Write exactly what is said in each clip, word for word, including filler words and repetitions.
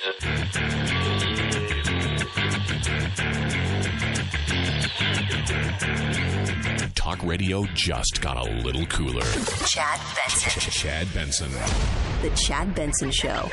Talk radio just got a little cooler. Chad Benson. Chad Benson. The Chad Benson Show.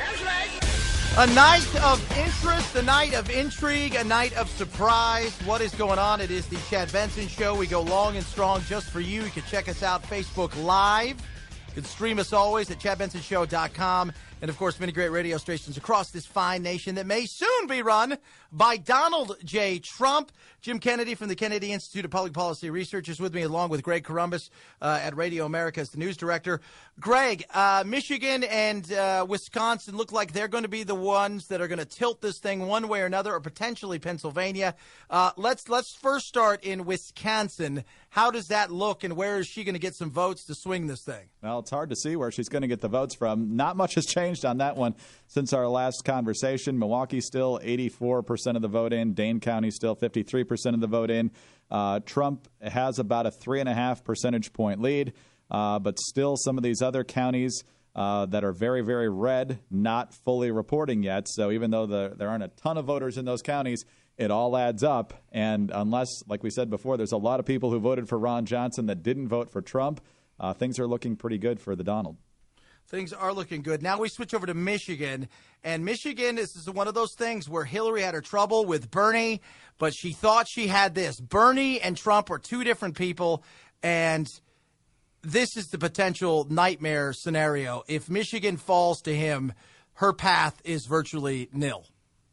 A night of interest, a night of intrigue, a night of surprise. What is going on? It is the Chad Benson Show. We go long and strong just for you. You can check us out Facebook Live. You can stream us always at chad benson show dot com. And, of course, many great radio stations across this fine nation that may soon be run by Donald J. Trump. Jim Kennedy from the Kennedy Institute of Public Policy Research is with me, along with Greg Corombos uh, at Radio America as the news director. Greg, uh, Michigan and uh, Wisconsin look like they're going to be the ones that are going to tilt this thing one way or another, or potentially Pennsylvania. Uh, let's let's first start in Wisconsin. How does that look, and where is she going to get some votes to swing this thing? Well, it's hard to see where she's going to get the votes from. Not much has changed on that one since our last conversation. Milwaukee still eighty-four percent of the vote in. Dane County still fifty-three percent of the vote in. Uh, Trump has about a three and a half percentage point lead, uh, but still some of these other counties uh, that are very, very red, not fully reporting yet. So even though the, there aren't a ton of voters in those counties, it all adds up. And unless, like we said before, there's a lot of people who voted for Ron Johnson that didn't vote for Trump, uh, things are looking pretty good for the Donald. Things are looking good. Now we switch over to Michigan, and Michigan is, is one of those things where Hillary had her trouble with Bernie, but she thought she had this. Bernie and Trump are two different people, and this is the potential nightmare scenario. If Michigan falls to him, her path is virtually nil.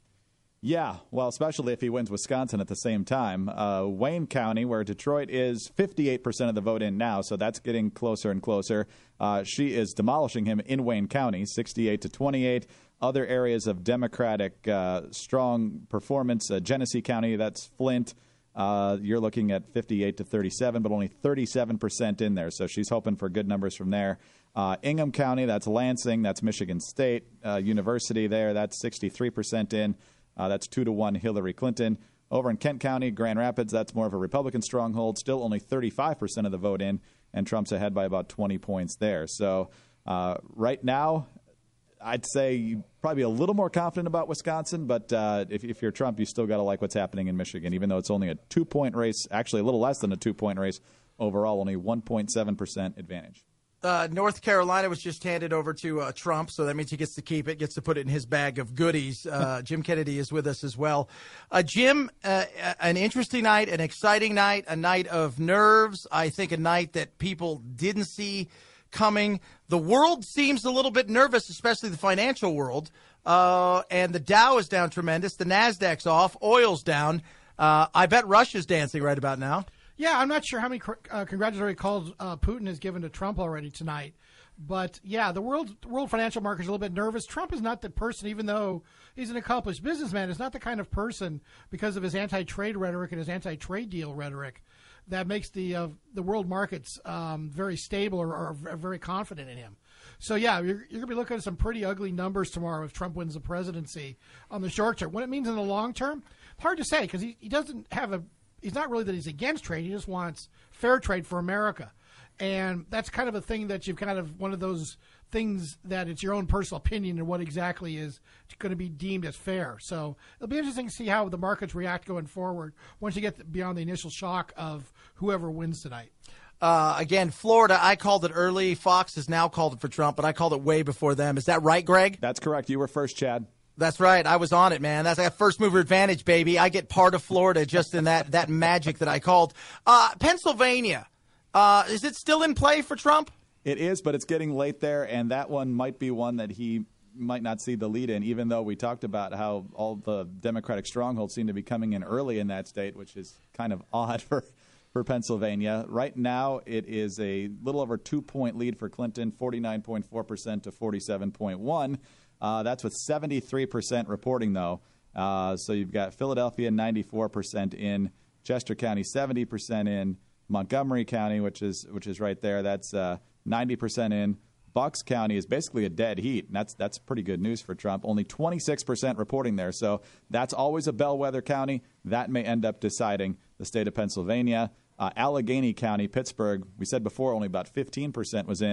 Yeah, well, especially if he wins Wisconsin at the same time. Uh, Wayne County, where Detroit is fifty-eight percent of the vote in now, so that's getting closer and closer. Uh, she is demolishing him in Wayne County, sixty-eight to twenty-eight. Other areas of Democratic uh, strong performance, uh, Genesee County, that's Flint. Uh, you're looking at fifty-eight to thirty-seven, but only thirty-seven percent in there, so she's hoping for good numbers from there. Uh, Ingham County, that's Lansing, that's Michigan State uh, University there, that's sixty-three percent in. Uh, that's two to one Hillary Clinton. Over in Kent County, Grand Rapids, that's more of a Republican stronghold. Still only thirty-five percent of the vote in, and Trump's ahead by about twenty points there. So uh, right now, I'd say you'd probably be a little more confident about Wisconsin, but uh, if, if you're Trump, you still got to like what's happening in Michigan, even though it's only a two-point race, actually a little less than a two-point race. Overall, only one point seven percent advantage. Uh, North Carolina was just handed over to uh, Trump, so that means he gets to keep it, gets to put it in his bag of goodies. Uh, Jim Kennedy is with us as well. Uh, Jim, uh, an interesting night, an exciting night, a night of nerves. I think a night that people didn't see coming. The world seems a little bit nervous, especially the financial world. Uh, and the Dow is down tremendous. The NASDAQ's off. Oil's down. Uh, I bet Russia's dancing right about now. Yeah, I'm not sure how many uh, congratulatory calls uh, Putin has given to Trump already tonight. But, yeah, the world world financial market is a little bit nervous. Trump is not the person, even though he's an accomplished businessman, is not the kind of person, because of his anti-trade rhetoric and his anti-trade deal rhetoric, that makes the uh, the world markets um, very stable or, or very confident in him. So, yeah, you're, you're going to be looking at some pretty ugly numbers tomorrow if Trump wins the presidency on the short term. What it means in the long term, hard to say, because he, he doesn't have a He's not really that he's against trade. He just wants fair trade for America. And that's kind of a thing that you've kind of one of those things that it's your own personal opinion and what exactly is going to be deemed as fair. So it'll be interesting to see how the markets react going forward once you get beyond the initial shock of whoever wins tonight. Uh, again, Florida, I called it early. Fox has now called it for Trump, but I called it way before them. Is that right, Greg? That's correct. You were first, Chad. That's right. I was on it, man. That's like a first mover advantage, baby. I get part of Florida just in that, that magic that I called. Uh, Pennsylvania, uh, is it still in play for Trump? It is, but it's getting late there, and that one might be one that he might not see the lead in, even though we talked about how all the Democratic strongholds seem to be coming in early in that state, which is kind of odd for, for Pennsylvania. Right now, it is a little over two-point lead for Clinton, forty-nine point four percent to forty-seven point one. Uh, that's with seventy-three percent reporting, though. Uh, so you've got Philadelphia ninety-four percent in, Chester County seventy percent in, Montgomery County, which is which is right there, that's uh, ninety percent in. Bucks County is basically a dead heat, and that's that's pretty good news for Trump. Only twenty-six percent reporting there, so that's always a bellwether county. That may end up deciding the state of Pennsylvania. Uh, Allegheny County, Pittsburgh, we said before only about fifteen percent was in.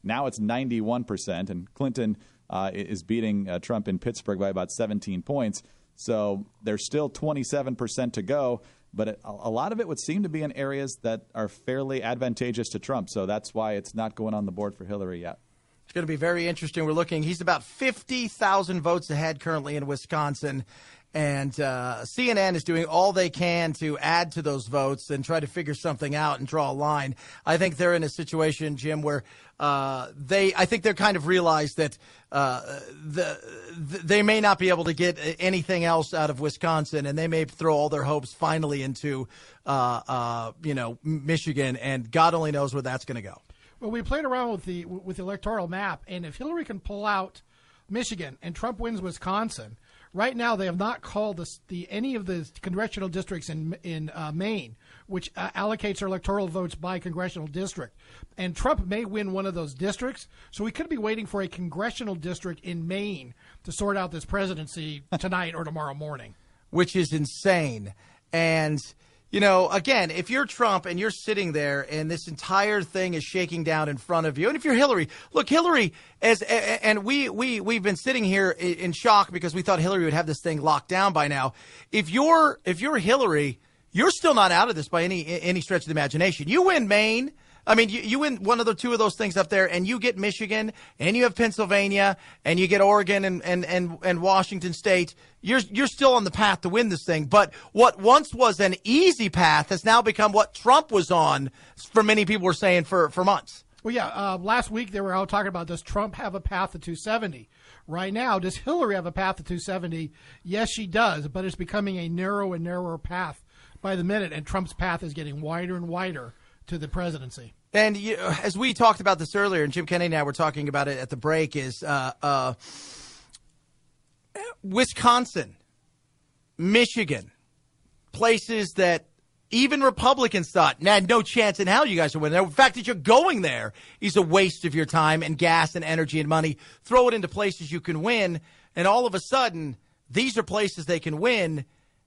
Now it's ninety-one percent, and Clinton uh, is beating uh, Trump in Pittsburgh by about seventeen points. So there's still twenty-seven percent to go, but it, a lot of it would seem to be in areas that are fairly advantageous to Trump. So that's why it's not going on the board for Hillary yet. It's going to be very interesting. We're looking. He's about fifty thousand votes ahead currently in Wisconsin. And uh, C N N is doing all they can to add to those votes and try to figure something out and draw a line. I think they're in a situation, Jim, where uh, they I think they're kind of realized that uh, the, the they may not be able to get anything else out of Wisconsin, and they may throw all their hopes finally into, uh, uh, you know, Michigan, and God only knows where that's going to go. Well, we played around with the with the electoral map, and if Hillary can pull out Michigan and Trump wins Wisconsin, right now they have not called the, the any of the congressional districts in in uh, Maine, which uh, allocates their electoral votes by congressional district. And Trump may win one of those districts, so we could be waiting for a congressional district in Maine to sort out this presidency tonight or tomorrow morning. Which is insane. And you know, again, if you're Trump and you're sitting there and this entire thing is shaking down in front of you, and if you're Hillary, look, Hillary, as and we we we've been sitting here in shock because we thought Hillary would have this thing locked down by now. If you're if you're Hillary, you're still not out of this by any any stretch of the imagination. You win Maine. I mean, you, you win one of the two of those things up there, and you get Michigan, and you have Pennsylvania, and you get Oregon and, and, and, and Washington State. You're you're still on the path to win this thing. But what once was an easy path has now become what Trump was on, for many people were saying for, for months. Well, yeah, uh, last week they were all talking about, does Trump have a path to two seventy? Right now, does Hillary have a path to two seventy? Yes, she does, but it's becoming a narrow and narrower path by the minute, and Trump's path is getting wider and wider to the presidency. And you, as we talked about this earlier, and Jim Kennedy and I were talking about it at the break, is uh, uh, Wisconsin, Michigan, places that even Republicans thought, nah, no chance in hell you guys are winning. The fact that you're going there is a waste of your time and gas and energy and money. Throw it into places you can win, and all of a sudden, these are places they can win,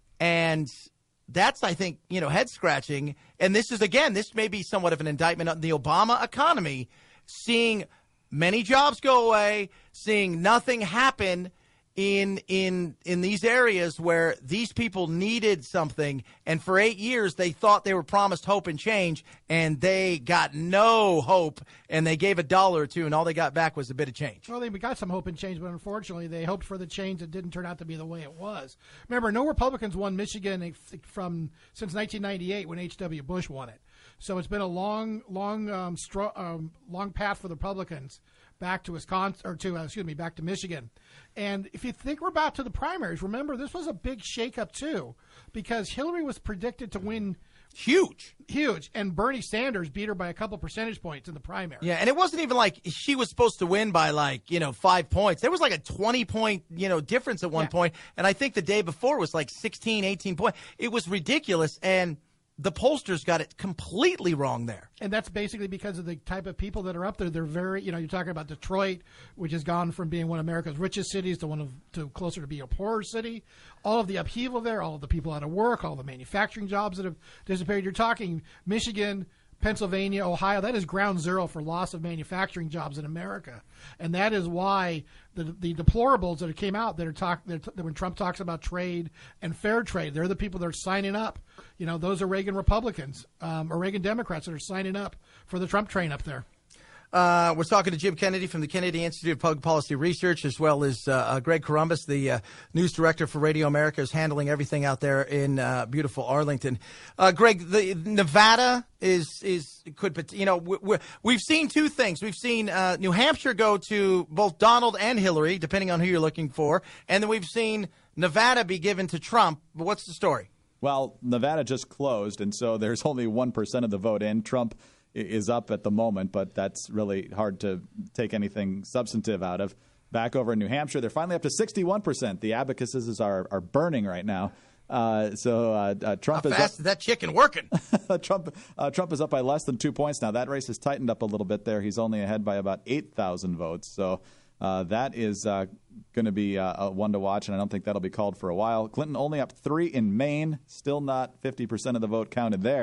and that's, I think, you know, head-scratching. And this is, again, this may be somewhat of an indictment on the Obama economy, seeing many jobs go away, seeing nothing happen in in in these areas where these people needed something. And for eight years, they thought they were promised hope and change, and they got no hope, and they gave a dollar or two, and all they got back was a bit of change. Well, they got some hope and change, but unfortunately, they hoped for the change that didn't turn out to be the way it was. Remember, no Republicans won Michigan from since nineteen ninety-eight when H W Bush won it. So it's been a long, long, um, stro- um, long path for the Republicans back to Wisconsin, or to, uh, excuse me, back to Michigan. And if you think we're back to the primaries, remember, this was a big shakeup, too, because Hillary was predicted to win huge, huge, and Bernie Sanders beat her by a couple percentage points in the primary. Yeah, and it wasn't even like she was supposed to win by, like, you know, five points. There was like a twenty-point, you know, difference at one yeah. point, and I think the day before was like sixteen, eighteen points. It was ridiculous, and the pollsters got it completely wrong there. And that's basically because of the type of people that are up there. They're very, you know, you're talking about Detroit, which has gone from being one of America's richest cities to one of to closer to being a poorer city. All of the upheaval there, all of the people out of work, all the manufacturing jobs that have disappeared. You're talking Michigan, Pennsylvania, Ohio. That is ground zero for loss of manufacturing jobs in America. And that is why the the deplorables that came out that are talk that when Trump talks about trade and fair trade, they're the people that are signing up. You know, those are Reagan Republicans um, or Reagan Democrats that are signing up for the Trump train up there. Uh, we're talking to Jim Kennedy from the Kennedy Institute of Public Policy Research, as well as uh, uh, Greg Corombos, the uh, news director for Radio America, is handling everything out there in uh, beautiful Arlington. Uh, Greg, the Nevada is is could you know we, we've seen two things. We've seen uh, New Hampshire go to both Donald and Hillary, depending on who you're looking for, and then we've seen Nevada be given to Trump. But what's the story? Well, Nevada just closed, and so there's only one percent of the vote in. Trump is up at the moment, but that's really hard to take anything substantive out of. Back over in New Hampshire, they're finally up to sixty-one percent. The abacuses are, are burning right now. Uh, so uh, uh, Trump How is fast up, is that chicken working? Trump uh, Trump is up by less than two points now. That race has tightened up a little bit there. He's only ahead by about eight thousand votes. So uh, that is uh, going to be uh, one to watch, and I don't think that'll be called for a while. Clinton only up three in Maine, still not fifty percent of the vote counted there.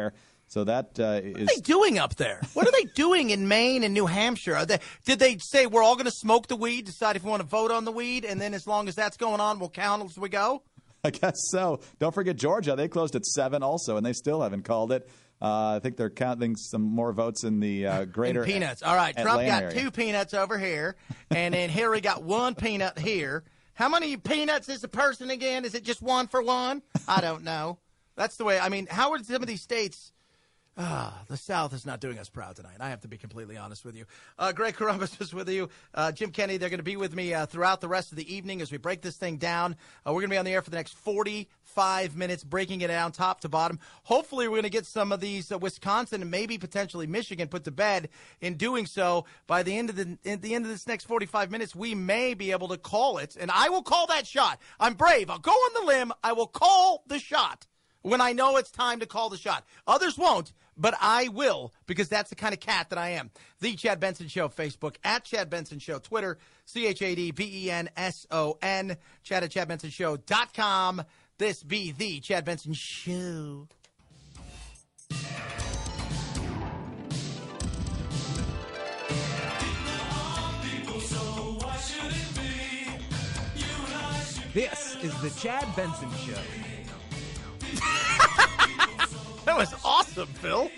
So that uh, is. What are they doing up there? What are they doing in Maine and New Hampshire? Are they, did they say we're all going to smoke the weed, decide if we want to vote on the weed, and then as long as that's going on, we'll count as we go? I guess so. Don't forget Georgia. They closed at seven also, and they still haven't called it. Uh, I think they're counting some more votes in the uh, greater in peanuts. All right, Trump Atlanta got area. two peanuts over here, and then Hillary got one peanut here. How many peanuts is a person again? Is it just one for one? I don't know. That's the way. I mean, how are some of these states? Ah, the South is not doing us proud tonight. I have to be completely honest with you. Uh, Greg Corombos is with you. Uh, Jim Kennedy, they're going to be with me uh, throughout the rest of the evening as we break this thing down. Uh, we're going to be on the air for the next forty-five minutes, breaking it down top to bottom. Hopefully, we're going to get some of these uh, Wisconsin and maybe potentially Michigan put to bed. In doing so, by the end of the at the end of this next forty-five minutes, we may be able to call it, and I will call that shot. I'm brave. I'll go on the limb. I will call the shot when I know it's time to call the shot. Others won't, but I will, because that's the kind of cat that I am. The Chad Benson Show, Facebook, at Chad Benson Show, Twitter, C H A D B E N S O N, Chad at chad benson show dot com. This be the Chad Benson Show. This is the Chad Benson Show. That was awesome, Phil.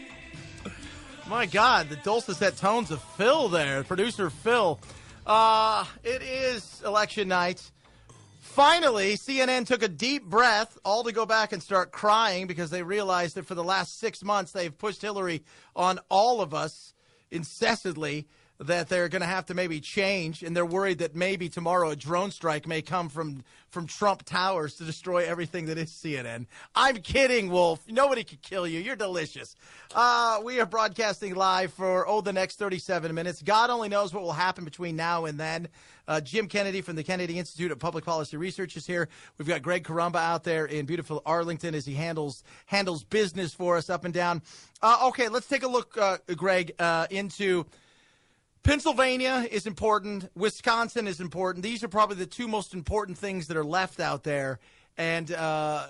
My God, the dulcet tones of Phil there, producer Phil. Uh, it is election night. Finally, C N N took a deep breath, all to go back and start crying because they realized that for the last six months they've pushed Hillary on all of us incessantly, that they're going to have to maybe change, and they're worried that maybe tomorrow a drone strike may come from, from Trump Towers to destroy everything that is C N N. I'm kidding, Wolf. Nobody can kill you. You're delicious. Uh, we are broadcasting live for, oh, the next thirty-seven minutes. God only knows what will happen between now and then. Uh, Jim Kennedy from the Kennedy Institute of Public Policy Research is here. We've got Greg Carumba out there in beautiful Arlington as he handles handles business for us up and down. Uh, okay, let's take a look, uh, Greg, uh, into Pennsylvania is important. Wisconsin is important. These are probably the two most important things that are left out there. And uh,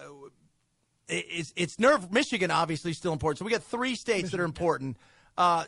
it's, it's nerve. Michigan, obviously, still important. So we got three states Michigan. that are important. Uh,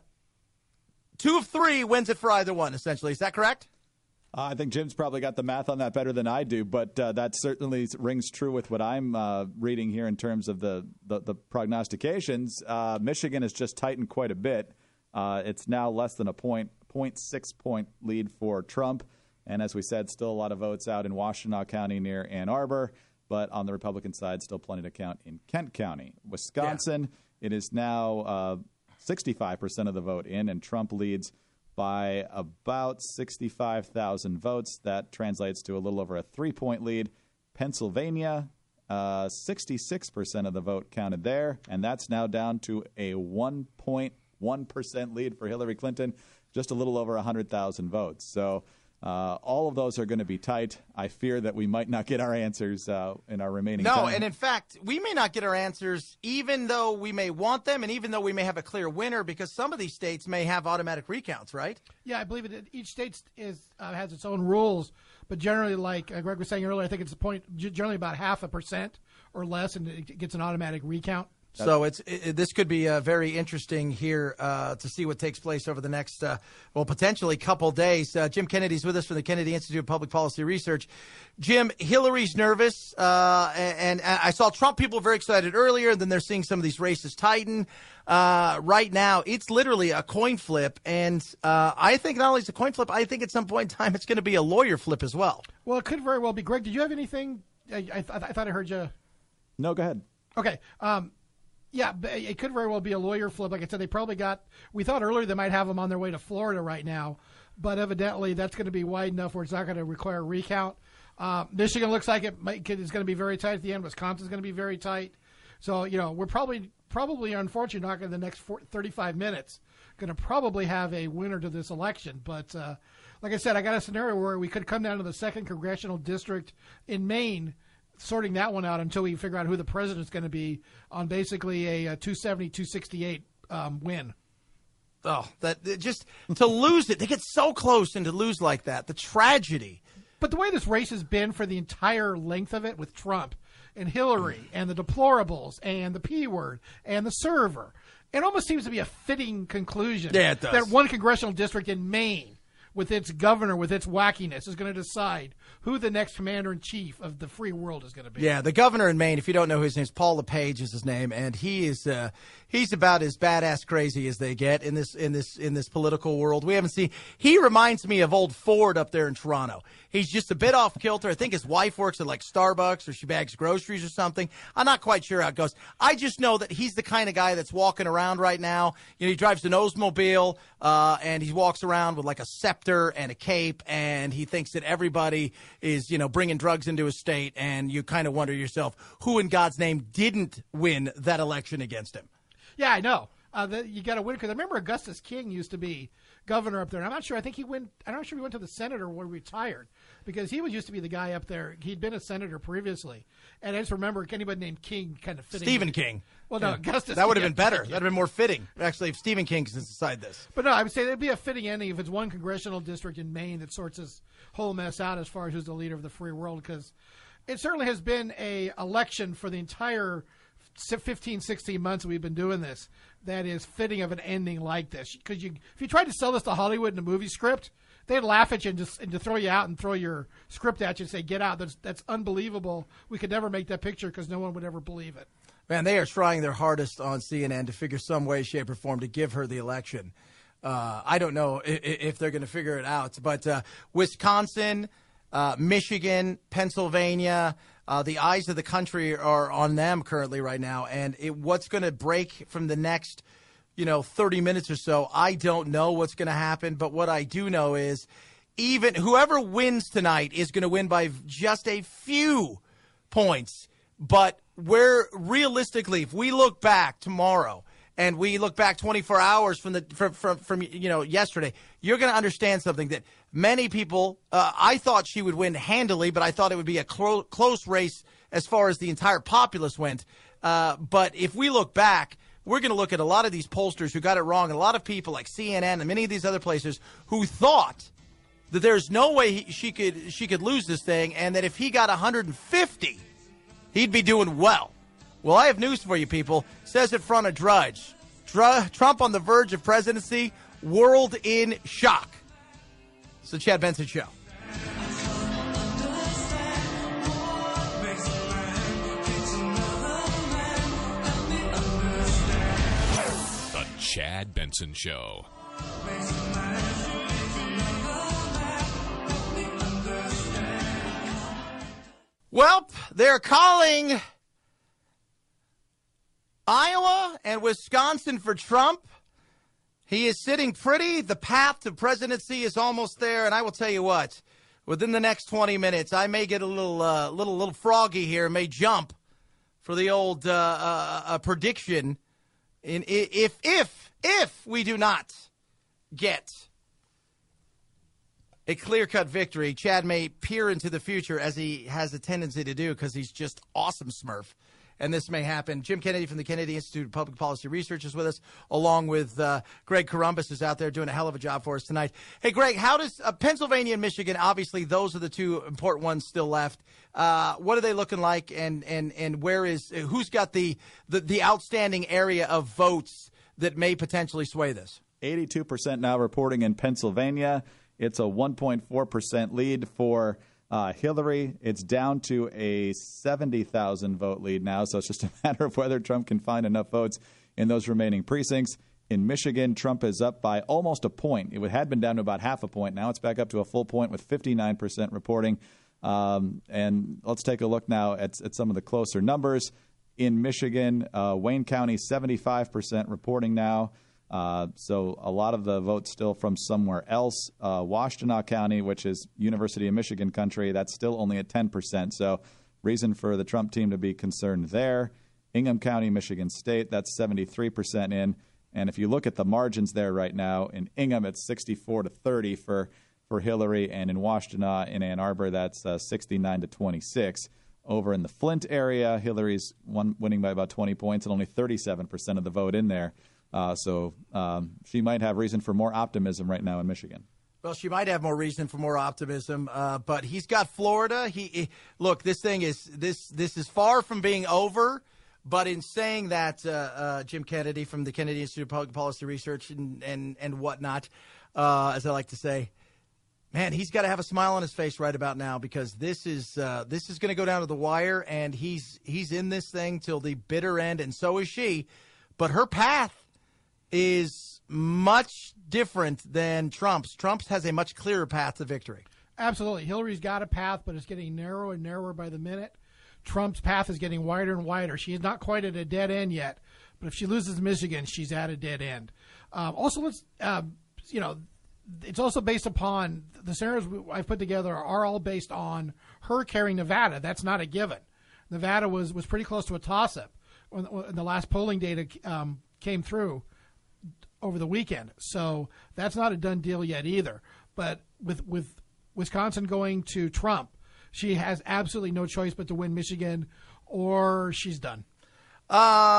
two of three wins it for either one, essentially. Is that correct? Uh, I think Jim's probably got the math on that better than I do, but uh, that certainly rings true with what I'm uh, reading here in terms of the, the, the prognostications. Uh, Michigan has just tightened quite a bit. Uh, it's now less than a point, zero point six point lead for Trump. And as we said, still a lot of votes out in Washtenaw County near Ann Arbor. But on the Republican side, still plenty to count in Kent County. Wisconsin, yeah. It is now uh, sixty-five percent of the vote in, and Trump leads by about sixty-five thousand votes. That translates to a little over a three-point lead. Pennsylvania, uh, sixty-six percent of the vote counted there, and that's now down to a one point one percent lead for Hillary Clinton, just a little over one hundred thousand votes. So uh, all of those are going to be tight. I fear that we might not get our answers uh, in our remaining no, time. No, and in fact, we may not get our answers even though we may want them and even though we may have a clear winner, because some of these states may have automatic recounts, right? Yeah, I believe it. Each state is uh, has its own rules, but generally, like uh, Greg was saying earlier, I think it's a point, generally about half a percent or less, and it gets an automatic recount. So it's it, this could be uh, very interesting here uh, to see what takes place over the next, uh, well, potentially couple days. Uh, Jim Kennedy's with us from the Kennedy Institute of Public Policy Research. Jim, Hillary's nervous, uh, and, and I saw Trump people very excited earlier, and then they're seeing some of these races tighten. Uh, right now, it's literally a coin flip, and uh, I think not only is it a coin flip, I think at some point in time it's going to be a lawyer flip as well. Well, it could very well be. Greg, did you have anything? I, I, th- I thought I heard you. No, go ahead. Okay. Um, Yeah, it could very well be a lawyer flip. Like I said, they probably got – we thought earlier they might have them on their way to Florida right now, but evidently that's going to be wide enough where it's not going to require a recount. Uh, Michigan looks like it might, it's going to be very tight at the end. Wisconsin's going to be very tight. So, you know, we're probably, probably unfortunately, not going to the next four, thirty-five minutes going to probably have a winner to this election. But uh, like I said, I got a scenario where we could come down to the second congressional district in Maine, sorting that one out until we figure out who the president's going to be on basically a, a two seventy, two sixty-eight um, win. Oh, that just to lose it. They get so close and to lose like that. The tragedy. But the way this race has been for the entire length of it with Trump and Hillary and the deplorables and the P word and the server, It almost seems to be a fitting conclusion. Yeah, it does. That one congressional district in Maine, with its governor, with its wackiness, is going to decide who the next commander-in-chief of the free world is going to be. Yeah, the governor in Maine, if you don't know his name, is Paul LePage is his name, and he is uh, he's about as badass crazy as they get in this in this in this political world. We haven't seen. He reminds me of old Ford up there in Toronto. He's just a bit off kilter. I think his wife works at like Starbucks or she bags groceries or something. I'm not quite sure how it goes. I just know that he's the kind of guy that's walking around right now. You know, he drives an Oldsmobile uh, and he walks around with like a scepter and a cape, and he thinks that everybody is, you know, bringing drugs into his state, and you kind of wonder yourself, who in God's name didn't win that election against him? Yeah, I know. Uh, the, you got to win, because I remember Augustus King used to be governor up there. And I'm not sure. I think he went. I'm not sure he went to the Senate or when he retired, because he was used to be the guy up there. He'd been a senator previously, and I just remember anybody named King kind of fitting. Stephen in. King. Well, no, Yeah. Augustus. That would have yeah, been better. yeah. That would have been more fitting, actually, if Stephen King could decide this. But no, I would say it'd be a fitting ending if it's one congressional district in Maine that sorts this whole mess out as far as who's the leader of the free world, because it certainly has been a election for the entire fifteen, sixteen months we've been doing this that is fitting of an ending like this. Because you, if you tried to sell this to Hollywood in a movie script, they'd laugh at you and just and to throw you out and throw your script at you and say, get out. That's, that's unbelievable. We could never make that picture because no one would ever believe it. Man, they are trying their hardest on C N N to figure some way, shape, or form to give her the election. Uh, I don't know if, if they're going to figure it out. But uh, Wisconsin, uh, Michigan, Pennsylvania, uh, the eyes of the country are on them currently right now. And it, what's going to break from the next, you know, thirty minutes or so, I don't know what's going to happen. But what I do know is even whoever wins tonight is going to win by just a few points. But where realistically, if we look back tomorrow and we look back twenty-four hours from the from from, from you know yesterday, you're going to understand something that many people. Uh, I thought she would win handily, but I thought it would be a clo- close race as far as the entire populace went. Uh, but if we look back, we're going to look at a lot of these pollsters who got it wrong, and a lot of people like C N N and many of these other places who thought that there's no way he, she could she could lose this thing, and that if he got one hundred fifty. He'd be doing well. Well, I have news for you, people. Says it front of Drudge. Dr- Trump on the verge of presidency. World in shock. It's the Chad Benson Show. The Chad Benson Show. Well, they're calling Iowa and Wisconsin for Trump. He is sitting pretty. The path to presidency is almost there. And I will tell you what, within the next twenty minutes, I may get a little, uh, little, little froggy here, may jump for the old uh, uh, uh, prediction. In if, if, if we do not get a clear-cut victory, Chad may peer into the future as he has a tendency to do because he's just awesome, Smurf. And this may happen. Jim Kennedy from the Kennedy Institute of Public Policy Research is with us, along with uh, Greg Corombos, who's out there doing a hell of a job for us tonight. Hey, Greg, how does uh, Pennsylvania and Michigan, obviously those are the two important ones still left. Uh, what are they looking like, and, and, and where is who's got the, the, the outstanding area of votes that may potentially sway this? eighty-two percent now reporting in Pennsylvania. It's a one point four percent lead for uh, Hillary. It's down to a seventy thousand vote lead now, so it's just a matter of whether Trump can find enough votes in those remaining precincts. In Michigan, Trump is up by almost a point. It had been down to about half a point. Now it's back up to a full point with fifty-nine percent reporting. Um, and let's take a look now at, at some of the closer numbers. In Michigan, uh, Wayne County, seventy-five percent reporting now. Uh, so a lot of the votes still from somewhere else. Uh, Washtenaw County, which is University of Michigan country, that's still only at ten percent. So reason for the Trump team to be concerned there. Ingham County, Michigan State, that's seventy-three percent in. And if you look at the margins there right now, in Ingham it's sixty-four to thirty for, for Hillary, and in Washtenaw in Ann Arbor that's uh, sixty-nine to twenty-six. Over in the Flint area, Hillary's one, winning by about twenty points and only thirty-seven percent of the vote in there. Uh, so um, she might have reason for more optimism right now in Michigan. Well, she might have more reason for more optimism, uh, but he's got Florida. He, he look, this thing is this this is far from being over. But in saying that, uh, uh, Jim Kennedy from the Kennedy Institute of Public Policy Research and, and, and whatnot, uh, as I like to say, man, he's got to have a smile on his face right about now because this is uh, this is going to go down to the wire, and he's he's in this thing till the bitter end, and so is she. But her path is much different than Trump's. Trump's has a much clearer path to victory. Absolutely. Hillary's got a path, but it's getting narrower and narrower by the minute. Trump's path is getting wider and wider. She is not quite at a dead end yet, but if she loses Michigan, she's at a dead end. Um, also, let's, um, you know, it's also based upon the scenarios I've put together are all based on her carrying Nevada. That's not a given. Nevada was, was pretty close to a toss-up when, when the last polling data um, came through over the weekend. So that's not a done deal yet either. But with with Wisconsin going to Trump, she has absolutely no choice but to win Michigan, or she's done. Uh,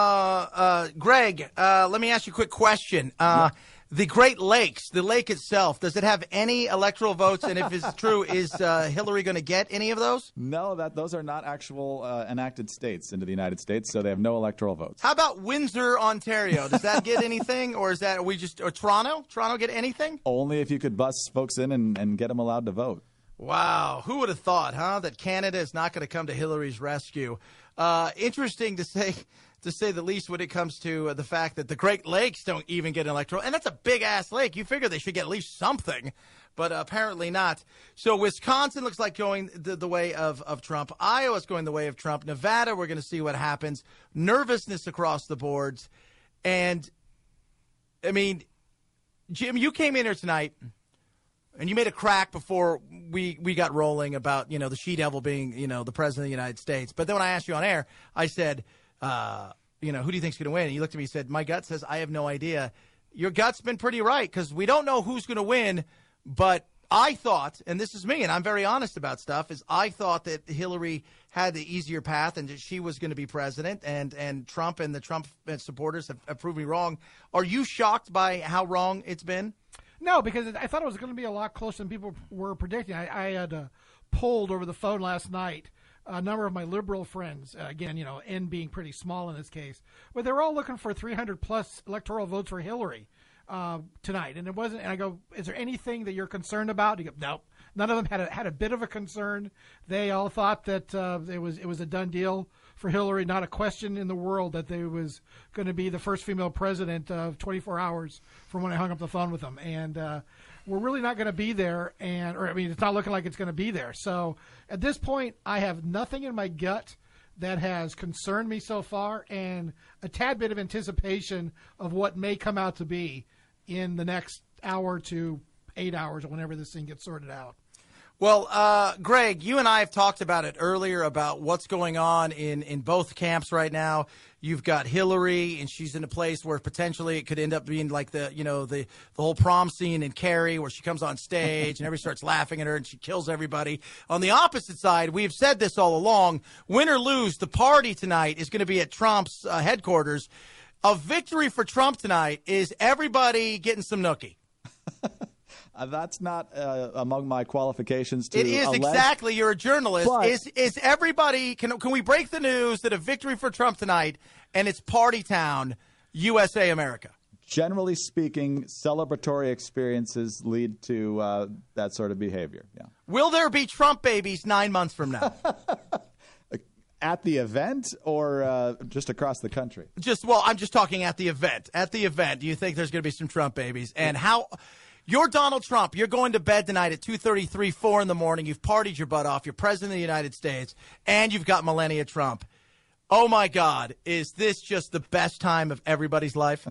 uh, Greg, uh, let me ask you a quick question. Uh, yeah. The Great Lakes, the lake itself, does it have any electoral votes? And if it's true, is uh, Hillary going to get any of those? No, that those are not actual uh, enacted states into the United States, so they have no electoral votes. How about Windsor, Ontario? Does that get anything, or is that are we just or Toronto? Toronto get anything? Only if you could bus folks in and, and get them allowed to vote. Wow, who would have thought, huh, that Canada is not going to come to Hillary's rescue? Uh, interesting to say. To say the least, when it comes to uh, the fact that the Great Lakes don't even get an electoral. And that's a big-ass lake. You figure they should get at least something, but uh, apparently not. So Wisconsin looks like going the, the way of, of Trump. Iowa's going the way of Trump. Nevada, we're going to see what happens. Nervousness across the boards. And, I mean, Jim, you came in here tonight, and you made a crack before we, we got rolling about, you know, the she-devil being, you know, the president of the United States. But then when I asked you on air, I said – Uh, you know, who do you think's going to win? And you looked at me and said, my gut says I have no idea. Your gut's been pretty right because we don't know who's going to win. But I thought, and this is me, and I'm very honest about stuff, is I thought that Hillary had the easier path and that she was going to be president, and, and Trump and the Trump supporters have, have proved me wrong. Are you shocked by how wrong it's been? No, because I thought it was going to be a lot closer than people were predicting. I, I had uh, polled over the phone last night a number of my liberal friends, uh, again, you know, N being pretty small in this case, but they were all looking for three hundred plus electoral votes for Hillary uh, tonight. And it wasn't, and I go, is there anything that you're concerned about? You go, nope. None of them had a, had a bit of a concern. They all thought that uh, it was it was a done deal for Hillary, not a question in the world that they was going to be the first female president of twenty-four hours from when I hung up the phone with them. And uh, we're really not going to be there, and or I mean, it's not looking like it's going to be there. So at this point, I have nothing in my gut that has concerned me so far, and a tad bit of anticipation of what may come out to be in the next hour to eight hours or whenever this thing gets sorted out. Well, uh, Greg, you and I have talked about it earlier about what's going on in, in both camps right now. You've got Hillary, and she's in a place where potentially it could end up being like the, you know, the, the whole prom scene in Carrie where she comes on stage and everybody starts laughing at her and she kills everybody. On the opposite side, we've said this all along, win or lose, the party tonight is going to be at Trump's uh, headquarters. A victory for Trump tonight is everybody getting some nookie. Uh, that's not uh, among my qualifications to It is allege. exactly. You're a journalist. But, is is everybody? Can can we break the news that a victory for Trump tonight and it's party town, U S A America? Generally speaking, celebratory experiences lead to uh, that sort of behavior. Yeah. Will there be Trump babies nine months from now? At the event or uh, just across the country? Just well, I'm just talking at the event. At the event, do you think there's going to be some Trump babies? And how? You're Donald Trump. You're going to bed tonight at two thirty-three, four in the morning. You've partied your butt off. You're president of the United States, and you've got Melania Trump. Oh, my God. Is this just the best time of everybody's life?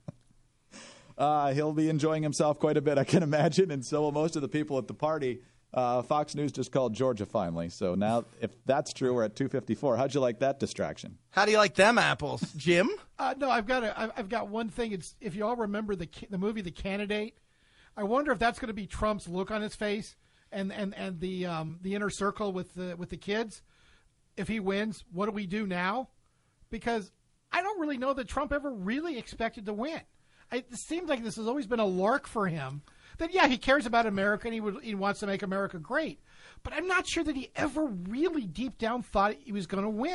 uh, he'll be enjoying himself quite a bit, I can imagine, and so will most of the people at the party. Uh, Fox News just called Georgia finally. So now, if that's true, we're at two fifty-four. How'd you like that distraction? How do you like them apples, Jim? Uh, no, I've got a, I've got one thing. It's if you all remember the the movie The Candidate. I wonder if that's going to be Trump's look on his face and, and, and the um, the inner circle with the with the kids. If he wins, what do we do now? Because I don't really know that Trump ever really expected to win. I, it seems like this has always been a lark for him. That, yeah, he cares about America and he, would, he wants to make America great. But I'm not sure that he ever really deep down thought he was going to win.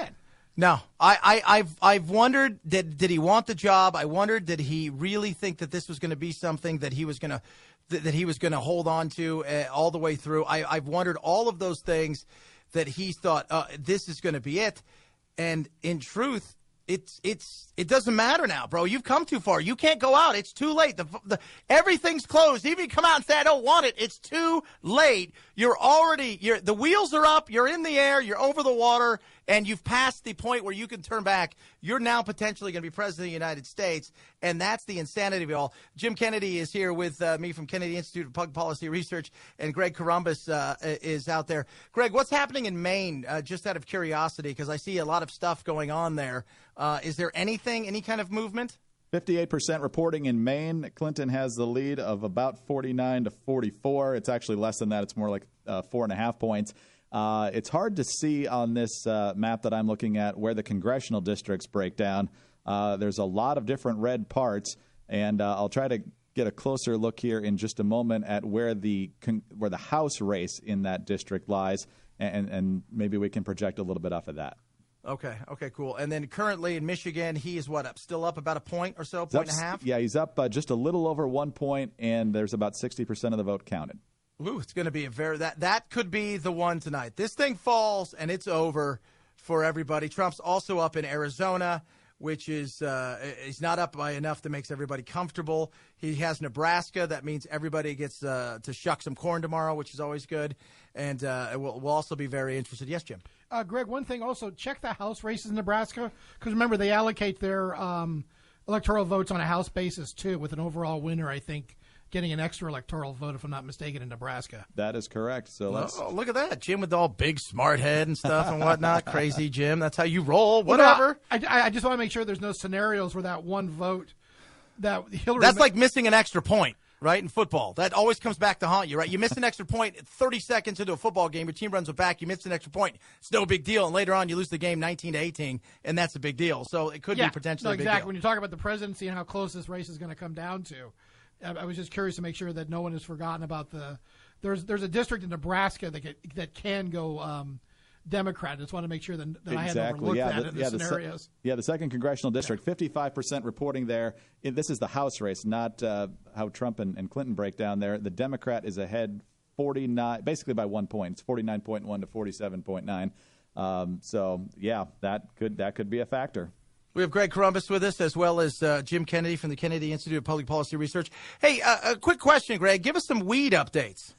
No, I, I, I've, I've wondered, did, did he want the job? I wondered, did he really think that this was going to be something that he was going to, th- that he was going to hold on to uh, all the way through? I, I've wondered all of those things that he thought, uh, this is going to be it. And in truth, it's, it's, it doesn't matter now, bro. You've come too far. You can't go out. It's too late. The, the, everything's closed. Even if you come out and say, I don't want it, it's too late. You're already, you're, the wheels are up. You're in the air. You're over the water. And you've passed the point where you can turn back. You're now potentially going to be president of the United States, and that's the insanity of it all. Jim Kennedy is here with uh, me from Kennedy Institute of Public Policy Research, and Greg Corombos uh, is out there. Greg, what's happening in Maine, uh, just out of curiosity, because I see a lot of stuff going on there. Uh, is there anything, any kind of movement? fifty-eight percent reporting in Maine. Clinton has the lead of about forty-nine to forty-four. It's actually less than that. It's more like uh, four and a half points. Uh, it's hard to see on this uh, map that I'm looking at where the congressional districts break down. Uh, there's a lot of different red parts, and uh, I'll try to get a closer look here in just a moment at where the con- where the House race in that district lies, and, and maybe we can project a little bit off of that. Okay, okay, cool. And then currently in Michigan, he is what, up? Still up about a point or so, point Up, and a half? Yeah, he's up uh, just a little over one point, and there's about sixty percent of the vote counted. Ooh, it's going to be a very that that could be the one tonight. This thing falls and it's over for everybody. Trump's also up in Arizona, which is uh, he's not up by enough that makes everybody comfortable. He has Nebraska. That means everybody gets uh, to shuck some corn tomorrow, which is always good. And uh, we'll, we'll also be very interested. Yes, Jim. Uh, Greg, one thing also, check the House races in Nebraska, because remember they allocate their um, electoral votes on a House basis too, with an overall winner, I think, getting an extra electoral vote, if I'm not mistaken, in Nebraska. That is correct. So let's oh, look at that. Jim with all big smart head and stuff and whatnot. Crazy Jim. That's how you roll. Well, Whatever. no, I, I just want to make sure there's no scenarios where that one vote that Hillary... That's like missing an extra point, right, in football. That always comes back to haunt you, right? You miss an extra point thirty seconds into a football game. Your team runs it back. You miss an extra point. It's no big deal. And later on, you lose the game nineteen to eighteen, and that's a big deal. So it could yeah, be potentially no, a big exactly. deal. When you talk about the presidency and how close this race is going to come down to, I was just curious to make sure that no one has forgotten about the. There's there's a district in Nebraska that get, that can go um, Democrat. I just want to make sure that, that exactly. I hadn't overlooked yeah, that the, in the yeah, scenarios. The se- yeah, the second congressional district, fifty-five percent reporting there. It, this is the House race, not uh, how Trump and, and Clinton break down there. The Democrat is ahead forty-nine, basically by one point. It's forty-nine point one to forty-seven point nine. Um, so yeah, that could that could be a factor. We have Greg Corombos with us, as well as uh, Jim Kennedy from the Kennedy Institute of Public Policy Research. Hey, uh, a quick question, Greg. Give us some weed updates.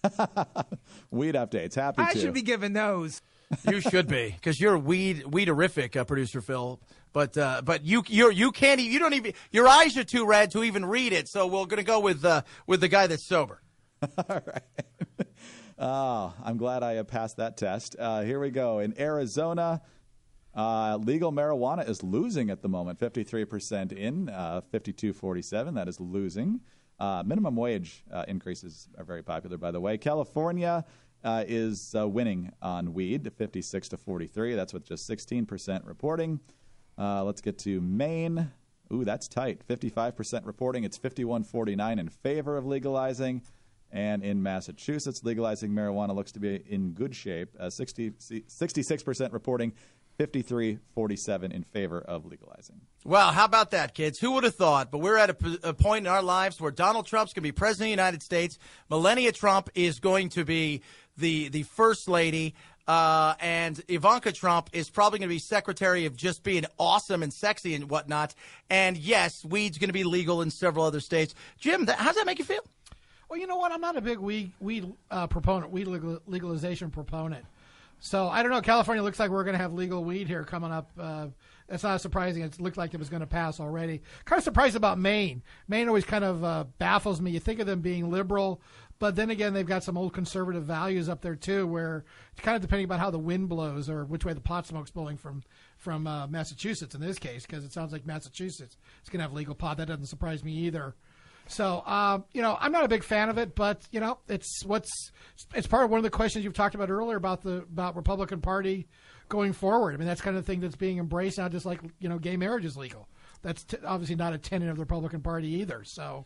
Weed updates. Happy I to. should be giving those. You should be, because you're weed weederific, uh, producer Phil. But uh, but you you you can't even, you don't even, your eyes are too red to even read it. So we're gonna go with uh, with the guy that's sober. All right. Oh, I'm glad I passed that test. Uh, here we go. In Arizona, uh, legal marijuana is losing at the moment. fifty-three percent in, uh, fifty-two forty-seven. That is losing. Uh, minimum wage uh, increases are very popular, by the way. California uh, is uh, winning on weed, fifty-six to forty-three. That's with just sixteen percent reporting. Uh, let's get to Maine. Ooh, that's tight. fifty-five percent reporting. It's fifty-one forty-nine in favor of legalizing. And in Massachusetts, legalizing marijuana looks to be in good shape. Uh, sixty, sixty-six percent reporting, fifty-three forty-seven in favor of legalizing. Well, how about that, kids? Who would have thought? But we're at a, a point in our lives where Donald Trump's going to be president of the United States. Melania Trump is going to be the, the first lady. Uh, and Ivanka Trump is probably going to be secretary of just being awesome and sexy and whatnot. And, yes, weed's going to be legal in several other states. Jim, that, how does that make you feel? Well, you know what? I'm not a big weed weed uh, proponent, weed legal, legalization proponent. So I don't know. California looks like we're going to have legal weed here coming up. Uh, it's not surprising. It looked like it was going to pass already. Kind of surprised about Maine. Maine always kind of uh, baffles me. You think of them being liberal, but then again, they've got some old conservative values up there too, where it's kind of depending about how the wind blows or which way the pot smoke's blowing from from uh, Massachusetts in this case, because it sounds like Massachusetts is going to have legal pot. That doesn't surprise me either. So, um, you know, I'm not a big fan of it, but, you know, it's what's it's part of one of the questions you've talked about earlier about the about Republican Party going forward. I mean, that's kind of the thing that's being embraced now, just like, you know, gay marriage is legal. That's t- obviously not a tenet of the Republican Party either. So,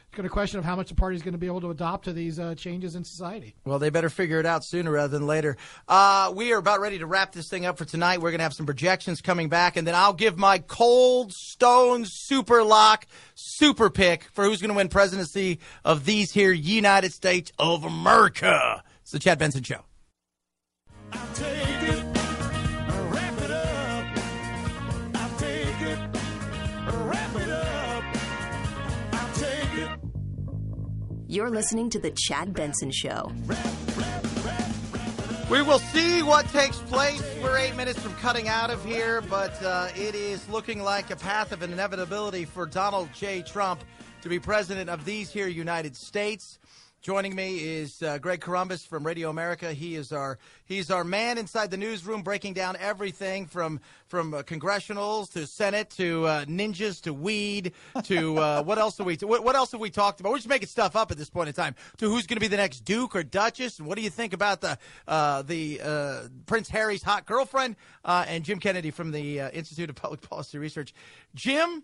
got a question of how much the party is going to be able to adopt to these uh, changes in society. Well, they better figure it out sooner rather than later. Uh, we are about ready to wrap this thing up for tonight. We're going to have some projections coming back, and then I'll give my cold stone super lock super pick for who's going to win presidency of these here United States of America. It's the Chad Benson Show. I'll take it, wrap it up. I'll take it, wrap it up. I'll take it. You're listening to The Chad Benson Show. We will see what takes place. We're eight minutes from cutting out of here, but uh, it is looking like a path of inevitability for Donald J. Trump to be president of these here United States. Joining me is uh, Greg Corombos from Radio America. He is our he's our man inside the newsroom, breaking down everything from from uh, congressionals to Senate to uh, ninjas to weed to uh, what else have we what, what else have we talked about? We're just making stuff up at this point in time. To who's going to be the next Duke or Duchess, and what do you think about the uh, the uh, Prince Harry's hot girlfriend? Uh, and Jim Kennedy from the uh, Institute of Public Policy Research. Jim,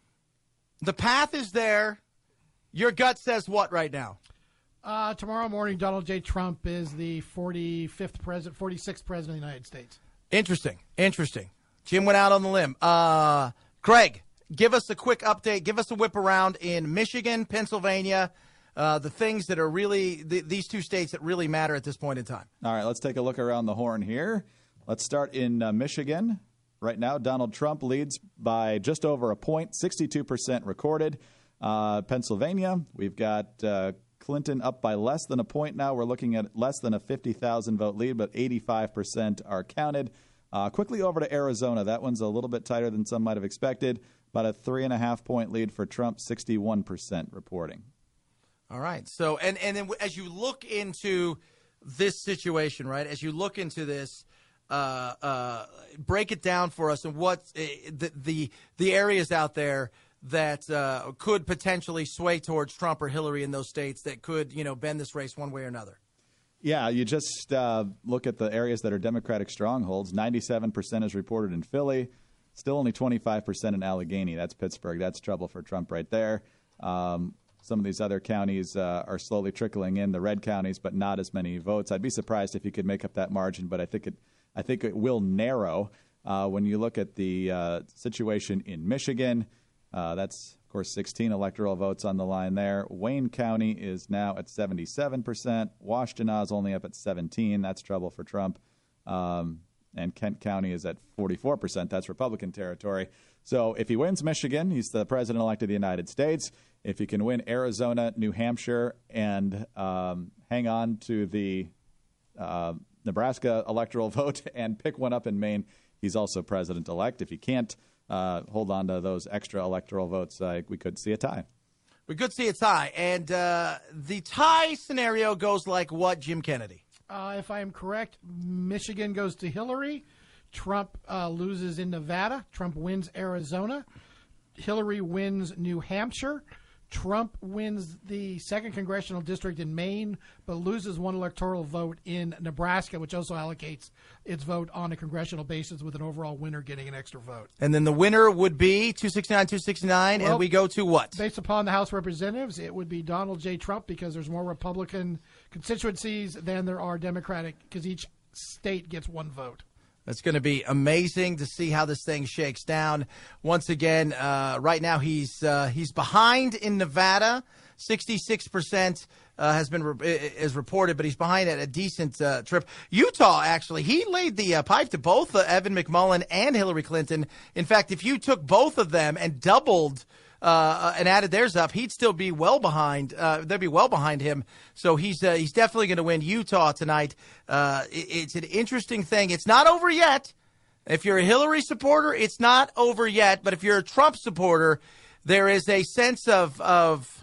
the path is there. Your gut says what right now? Uh, tomorrow morning, Donald J. Trump is the forty-fifth president, forty-sixth president of the United States. Interesting. Interesting. Jim went out on the limb. Uh, Greg, give us a quick update. Give us a whip around in Michigan, Pennsylvania, uh, the things that are really the, these two states that really matter at this point in time. All right, let's take a look around the horn here. Let's start in uh, Michigan. Right now, Donald Trump leads by just over a point, sixty-two percent recorded. Uh, Pennsylvania, we've got uh, Clinton up by less than a point now. We're looking at less than a fifty thousand vote lead, but eighty-five percent are counted. Uh, quickly over to Arizona. That one's a little bit tighter than some might have expected. About a three and a half point lead for Trump, sixty-one percent reporting. All right. So, and, and then as you look into this situation, right, as you look into this, uh, uh, break it down for us and what uh, the, the, the areas out there that uh, could potentially sway towards Trump or Hillary in those states that could, you know, bend this race one way or another. Yeah, you just uh, look at the areas that are Democratic strongholds. ninety-seven percent is reported in Philly. Still only twenty-five percent in Allegheny. That's Pittsburgh. That's trouble for Trump right there. Um, some of these other counties uh, are slowly trickling in, the red counties, but not as many votes. I'd be surprised if he could make up that margin, but I think it, I think it will narrow. Uh, when you look at the uh, situation in Michigan, Uh, that's, of course, sixteen electoral votes on the line there. Wayne County is now at seventy-seven percent. Washtenaw is only up at seventeen. That's trouble for Trump. Um, and Kent County is at forty-four percent. That's Republican territory. So if he wins Michigan, he's the president-elect of the United States. If he can win Arizona, New Hampshire, and um, hang on to the uh, Nebraska electoral vote and pick one up in Maine, he's also president-elect. If he can't, Uh, hold on to those extra electoral votes, uh, we could see a tie. We could see a tie. And uh, the tie scenario goes like what, Jim Kennedy? Uh, if I am correct, Michigan goes to Hillary. Trump uh, loses in Nevada. Trump wins Arizona. Hillary wins New Hampshire. Trump wins the second congressional district in Maine, but loses one electoral vote in Nebraska, which also allocates its vote on a congressional basis with an overall winner getting an extra vote. And then the winner would be two sixty-nine, two sixty-nine, well, and we go to what? Based upon the House of Representatives, it would be Donald J. Trump because there's more Republican constituencies than there are Democratic because each state gets one vote. It's going to be amazing to see how this thing shakes down. Once again, uh, right now he's uh, he's behind in Nevada. sixty-six percent uh, has been re- is reported, but he's behind at a decent uh, trip. Utah, actually, he laid the uh, pipe to both uh, Evan McMullin and Hillary Clinton. In fact, if you took both of them and doubled uh, and added theirs up, he'd still be well behind. Uh, they'd be well behind him. So he's uh, he's definitely going to win Utah tonight. Uh, it, it's an interesting thing. It's not over yet. If you're a Hillary supporter, it's not over yet. But if you're a Trump supporter, there is a sense of of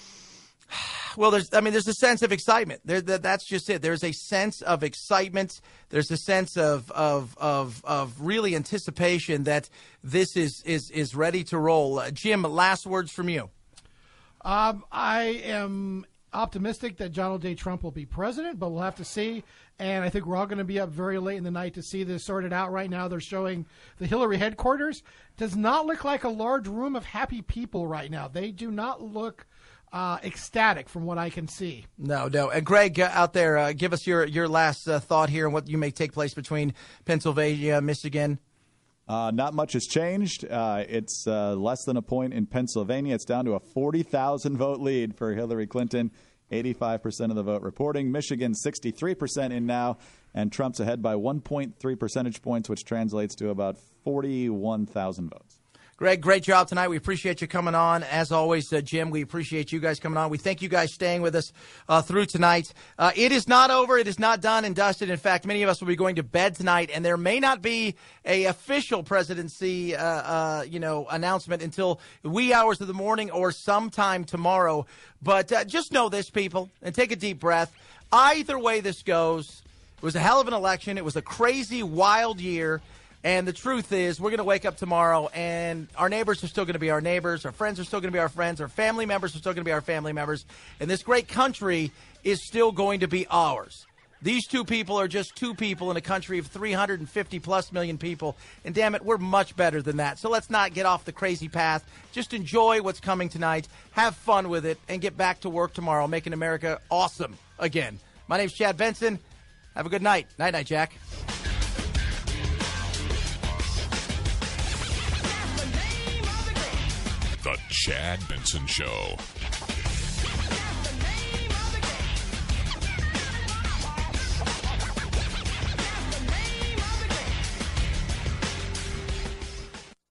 well, there's I mean, there's a sense of excitement. There, that, that's just it. There's a sense of excitement. There's a sense of of of of really anticipation that this is is is ready to roll. Uh, Jim, last words from you. Um, I am optimistic that Donald J. Trump will be president, but we'll have to see. And I think we're all going to be up very late in the night to see this sorted out. Right now, they're showing the Hillary headquarters. Does not look like a large room of happy people right now. They do not look uh, ecstatic from what I can see. No, no. And Greg, uh, out there, uh, give us your, your last uh, thought here on what you may take place between Pennsylvania, Michigan. Uh, not much has changed. Uh, it's uh, less than a point in Pennsylvania. It's down to a forty thousand vote lead for Hillary Clinton. eighty-five percent of the vote reporting. Michigan, sixty-three percent in now. And Trump's ahead by one point three percentage points, which translates to about forty-one thousand votes. Greg, great job tonight. We appreciate you coming on. As always, uh, Jim, we appreciate you guys coming on. We thank you guys staying with us uh, through tonight. Uh, it is not over. It is not done and dusted. In fact, many of us will be going to bed tonight, and there may not be a official presidency, uh, uh, you know, announcement until wee hours of the morning or sometime tomorrow. But uh, just know this, people, and take a deep breath. Either way this goes, it was a hell of an election. It was a crazy, wild year. And the truth is, we're going to wake up tomorrow, and our neighbors are still going to be our neighbors. Our friends are still going to be our friends. Our family members are still going to be our family members. And this great country is still going to be ours. These two people are just two people in a country of three hundred fifty plus million people. And damn it, we're much better than that. So let's not get off the crazy path. Just enjoy what's coming tonight. Have fun with it, and get back to work tomorrow, making America awesome again. My name's Chad Benson. Have a good night. Night-night, Jack. The Chad Benson Show.